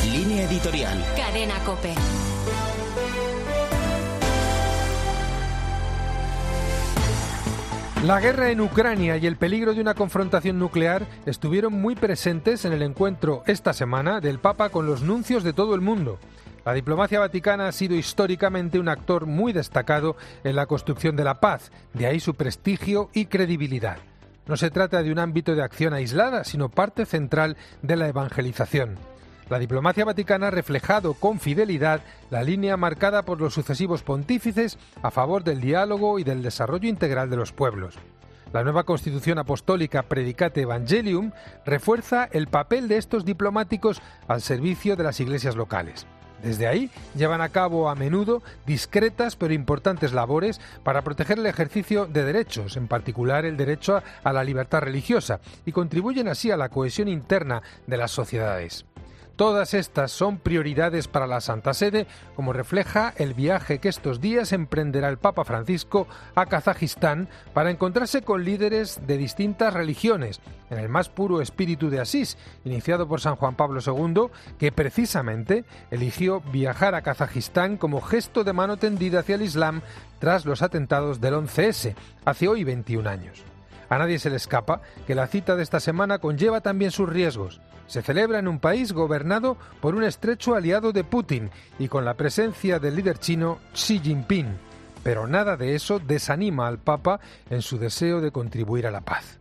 Línea editorial. Cadena COPE. La guerra en Ucrania y el peligro de una confrontación nuclear estuvieron muy presentes en el encuentro esta semana del Papa con los nuncios de todo el mundo. La diplomacia vaticana ha sido históricamente un actor muy destacado en la construcción de la paz, de ahí su prestigio y credibilidad. No se trata de un ámbito de acción aislada, sino parte central de la evangelización. La diplomacia vaticana ha reflejado con fidelidad la línea marcada por los sucesivos pontífices a favor del diálogo y del desarrollo integral de los pueblos. La nueva Constitución Apostólica Predicate Evangelium refuerza el papel de estos diplomáticos al servicio de las iglesias locales. Desde ahí llevan a cabo a menudo discretas pero importantes labores para proteger el ejercicio de derechos, en particular el derecho a la libertad religiosa, y contribuyen así a la cohesión interna de las sociedades. Todas estas son prioridades para la Santa Sede, como refleja el viaje que estos días emprenderá el Papa Francisco a Kazajistán para encontrarse con líderes de distintas religiones, en el más puro espíritu de Asís, iniciado por San Juan Pablo II, que precisamente eligió viajar a Kazajistán como gesto de mano tendida hacia el Islam tras los atentados del 11S, hace hoy 21 años. A nadie se le escapa que la cita de esta semana conlleva también sus riesgos. Se celebra en un país gobernado por un estrecho aliado de Putin y con la presencia del líder chino Xi Jinping. Pero nada de eso desanima al Papa en su deseo de contribuir a la paz.